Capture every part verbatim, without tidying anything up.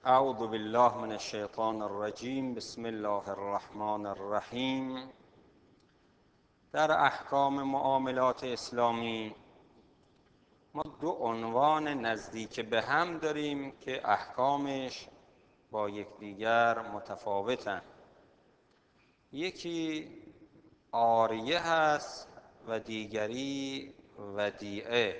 اعوذ بالله من الشیطان الرجیم. بسم الله الرحمن الرحیم. در احکام معاملات اسلامی ما دو عنوان نزدیک به هم داریم که احکامش با یکدیگر متفاوتن. یکی عاریه هست و دیگری ودیعه.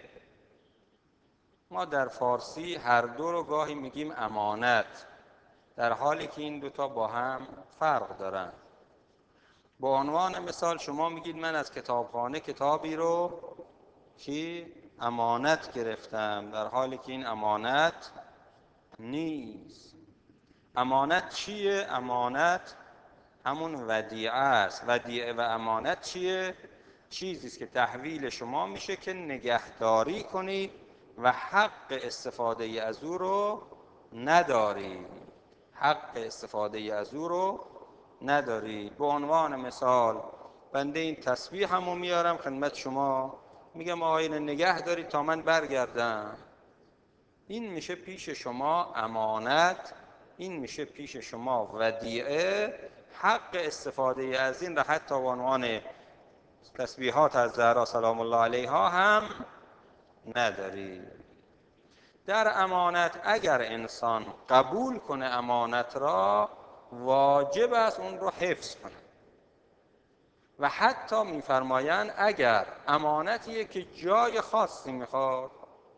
ما در فارسی هر دو رو گاهی میگیم امانت، در حالی که این دوتا با هم فرق دارن. به عنوان مثال شما میگید من از کتابخانه کتابی رو که امانت گرفتم، در حالی که این امانت نیست. امانت چیه؟ امانت همون ودیعه است. ودیعه و امانت چیه؟ چیزی است که تحویل شما میشه که نگهداری کنید و حق استفاده از او رو ندارید. حق استفاده از او رو ندارید. به عنوان مثال بنده این تسبیح همو میارم خدمت شما، میگم آقا نگه دارید تا من برگردم. این میشه پیش شما امانت، این میشه پیش شما ودیعه. حق استفاده از این را حتی به عنوان تسبیحات از زهرا سلام الله علیها هم ندارید. در امانت اگر انسان قبول کنه امانت را، واجب است اون رو حفظ کنه. و حتی میفرمایند اگر امانتیه که جای خاصی میخواد،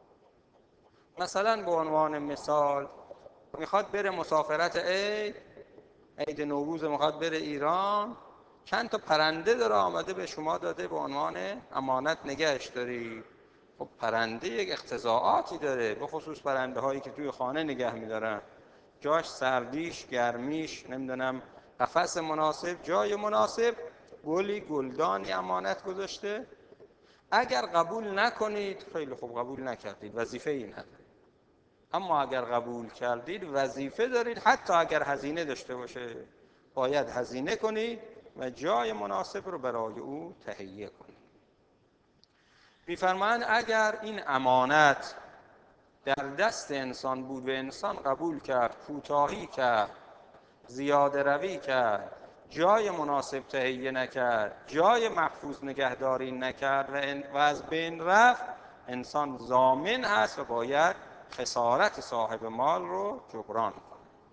مثلا به عنوان مثال میخواد بره مسافرت عید عید نوروز، میخواد بره ایران، چند تا پرنده داره آمده به شما داده به عنوان امانت نگهش داری. خب پرنده یک اقتضاعاتی داره، به خصوص پرنده هایی که توی خانه نگه میدارن، جاش سردیش، گرمیش، نمیدونم قفس مناسب، جای مناسب، گلی گلدانی امانت گذاشته. اگر قبول نکنید خیلی خوب، قبول نکردید، وظیفه ای نداره. اما اگر قبول کردید وظیفه دارید، حتی اگر هزینه داشته باشه باید هزینه کنید و جای مناسب رو برای او تهیه کنید. می‌فرمایند اگر این امانت در دست انسان بود و انسان قبول کرد، کوتاهی کرد، زیاده روی کرد، جای مناسب تهیه نکرد، جای محفوظ نگهداری نکرد و از بین رفت، انسان ضامن هست و باید خسارت صاحب مال رو جبران کنه.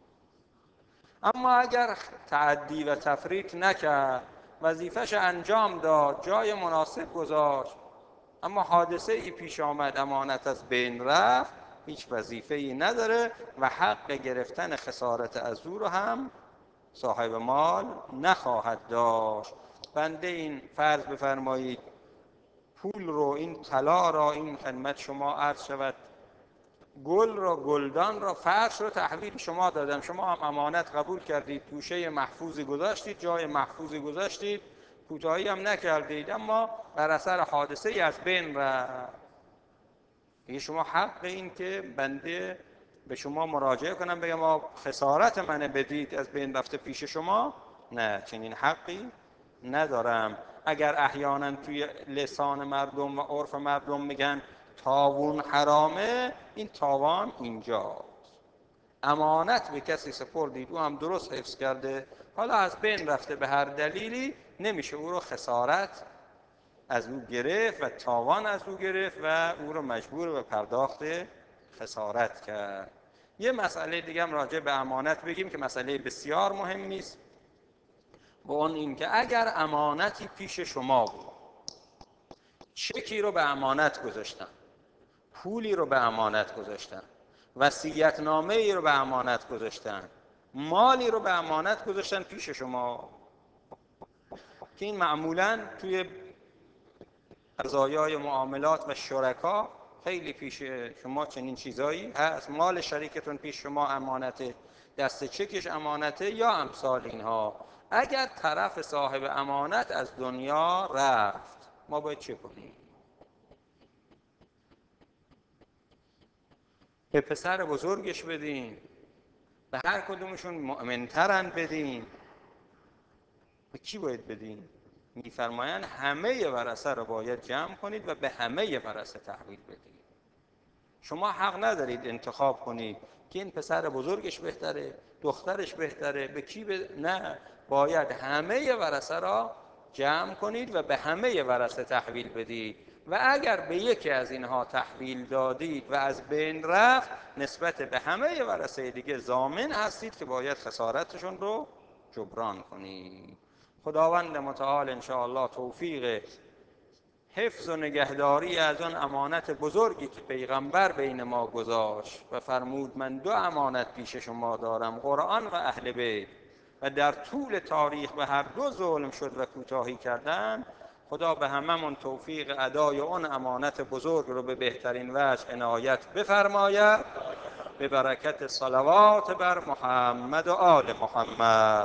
اما اگر تعدی و تفریط نکرد، وظیفش انجام داد، جای مناسب گذاشت، اما حادثه ای پیش آمد، امانت از بین رفت، هیچ وظیفه ای نداره و حق گرفتن خسارت از او رو هم صاحب مال نخواهد داشت. بنده این فرض بفرمایید پول رو، این طلا را، این خدمت شما عرض شود گل را، گلدان را، فرش را تحویل شما دادم، شما هم امانت قبول کردید، گوشه محفوظی گذاشتید، جای محفوظی گذاشتید، کوتاهی هم نکردید، اما بر اثر حادثه ای از بین رفت. دیگه شما حق این که بنده به شما مراجعه کنم بگم ما خسارت منه بدید از بین رفته پیش شما، نه، چنین حقی ندارم. اگر احیانا توی لسان مردم و عرف مردم میگن تاوون حرامه، این تاوان اینجاست. امانت به کسی سپردید، او هم درست حفظ کرده، حالا از بین رفته به هر دلیلی، نمیشه او رو خسارت از او گرفت و تاوان از او گرفت و او رو مجبور به پرداخت خسارت کرد. یه مسئله دیگه هم راجع به امانت بگیم که مسئله بسیار مهمی است، و اون این که اگر امانتی پیش شما بود، چکی رو به امانت گذاشتن، پولی رو به امانت گذاشتن، وصیت‌نامه ای رو به امانت گذاشتن، مالی رو به امانت گذاشتن پیش شما، که این معمولاً توی قضایای معاملات و شرکا خیلی پیش شما چنین چیزایی هست، مال شریکتون پیش شما امانته، دست چکش امانته یا امثال اینها. اگر طرف صاحب امانت از دنیا رفت، ما باید چه کنیم؟ به پسر بزرگش بدین، به هر کدومشون مؤمن‌ترن بدین. به کی باید بدین؟ میفرمایند همه ورثه رو باید جمع کنید و به همه ورثه تحویل بدید. شما حق ندارید انتخاب کنید که این پسر بزرگش بهتره، دخترش بهتره، به کی به... نه، باید همه ورثه را جمع کنید و به همه ورثه تحویل بدید و اگر به یکی از اینها تحویل دادید و از بین رفت، نسبت به همه ورثه دیگه ضامن هستید که باید خسارتشون رو جبران کنید. خداوند متعال انشاءالله توفیق حفظ و نگهداری از آن امانت بزرگی که پیغمبر بین ما گذاشت و فرمود من دو امانت پیش شما دارم، قرآن و اهل بیت، و در طول تاریخ به هر دو ظلم شد و کوتاهی کردن. خدا به هممون توفیق ادای اون امانت بزرگ رو به بهترین وجه عنایت بفرماید، به برکت صلوات بر محمد و آل محمد.